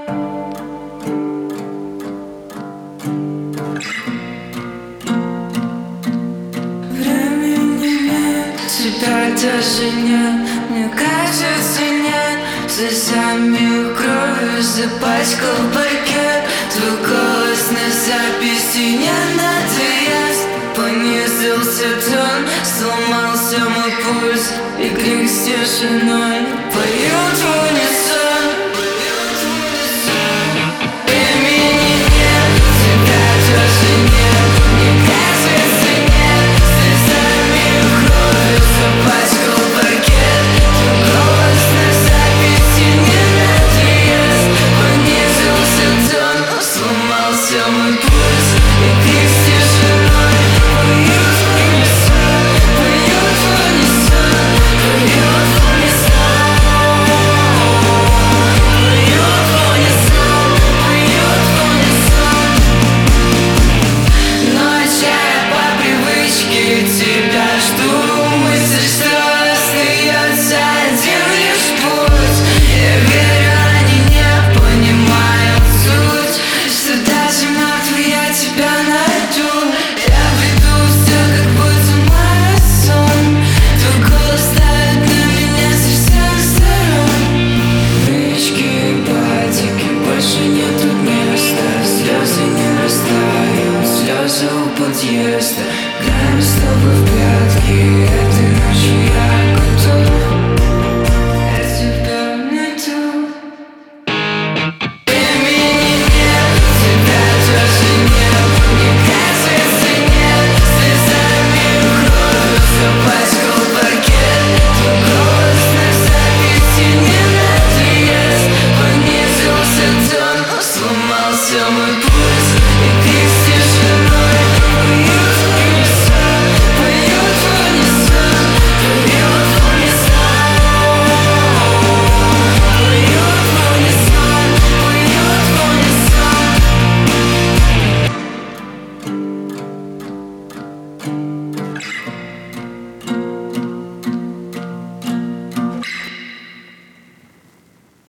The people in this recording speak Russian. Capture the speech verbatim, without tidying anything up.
Времени нет, тебя даже нет. Мне кажется, нет. Слезами кровью запачкал паркет. Твой голос на записи не надоест. Понизился тон, сломался мой пульс. И крик с тишиной поют в унисон.